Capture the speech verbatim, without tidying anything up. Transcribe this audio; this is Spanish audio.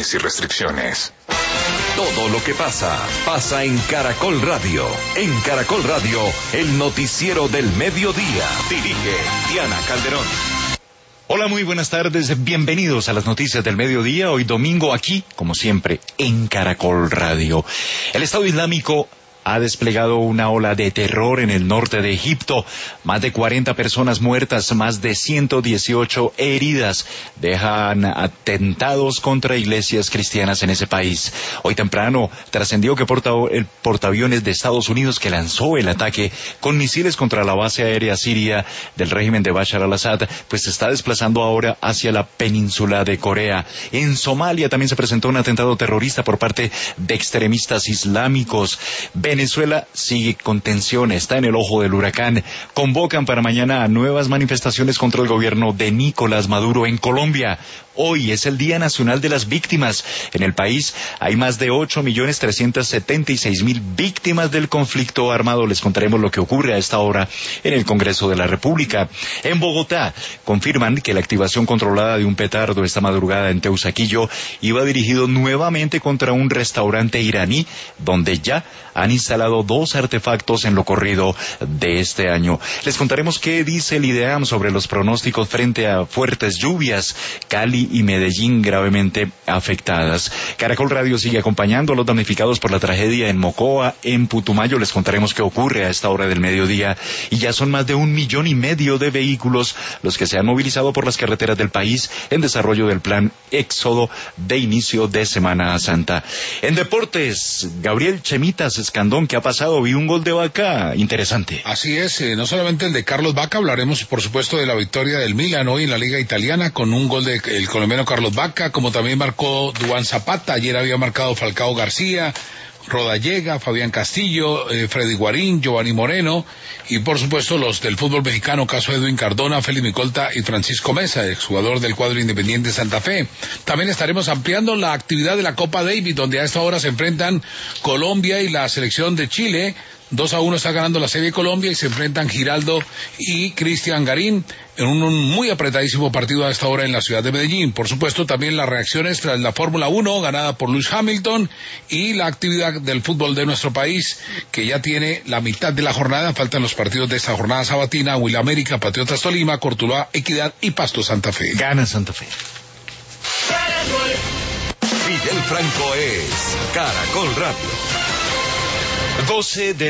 Limitaciones y restricciones. Todo lo que pasa, pasa en Caracol Radio. En Caracol Radio, el noticiero del mediodía. Dirige Diana Calderón. Hola, muy buenas tardes. Bienvenidos a las noticias del mediodía. Hoy domingo aquí, como siempre, en Caracol Radio. El Estado Islámico ha desplegado una ola de terror en el norte de Egipto. Más de cuarenta personas muertas, más de ciento dieciocho heridas. Dejan atentados contra iglesias cristianas en ese país. Hoy temprano trascendió que porta, el portaaviones de Estados Unidos que lanzó el ataque con misiles contra la base aérea siria del régimen de Bashar al-Assad, pues se está desplazando ahora hacia la península de Corea. En Somalia también se presentó un atentado terrorista por parte de extremistas islámicos. Venezuela sigue con tensión, está en el ojo del huracán. Convocan para mañana a nuevas manifestaciones contra el gobierno de Nicolás Maduro en Colombia. Hoy es el Día Nacional de las Víctimas. En el país hay más de ocho millones trescientos setenta y seis mil víctimas del conflicto armado. Les contaremos lo que ocurre a esta hora en el Congreso de la República. En Bogotá confirman que la activación controlada de un petardo esta madrugada en Teusaquillo iba dirigido nuevamente contra un restaurante iraní, donde ya han instalado dos artefactos en lo corrido de este año. Les contaremos qué dice el IDEAM sobre los pronósticos frente a fuertes lluvias. Cali y Medellín gravemente afectadas. Caracol Radio sigue acompañando a los damnificados por la tragedia en Mocoa, en Putumayo. Les contaremos qué ocurre a esta hora del mediodía. Y ya son más de un millón y medio de vehículos los que se han movilizado por las carreteras del país en desarrollo del plan Éxodo de inicio de Semana Santa. En deportes, Gabriel Chemitas Escandón, ¿qué ha pasado? Vi un gol de Vaca interesante. Así es, eh, no solamente el de Carlos Vaca, hablaremos por supuesto de la victoria del Milan hoy en la Liga Italiana con un gol del colombiano Carlos Vaca, como también marcó Duván Zapata. Ayer había marcado Falcao García, Rodallega, Fabián Castillo, eh, Freddy Guarín, Giovanni Moreno y por supuesto los del fútbol mexicano, caso Edwin Cardona, Félix Micolta y Francisco Mesa, exjugador del cuadro Independiente Santa Fe. También estaremos ampliando la actividad de la Copa Davis, donde a esta hora se enfrentan Colombia y la selección de Chile. dos a uno está ganando la serie Colombia y se enfrentan Giraldo y Cristian Garín en un, un muy apretadísimo partido a esta hora en la ciudad de Medellín. Por supuesto, también las reacciones tras la Fórmula uno ganada por Lewis Hamilton y la actividad del fútbol de nuestro país, que ya tiene la mitad de la jornada. Faltan los partidos de esta jornada sabatina: Huila América, Patriotas Tolima, Cortuluá, Equidad y Pasto Santa Fe. Gana Santa Fe. Fidel Franco es Caracol Radio. doce de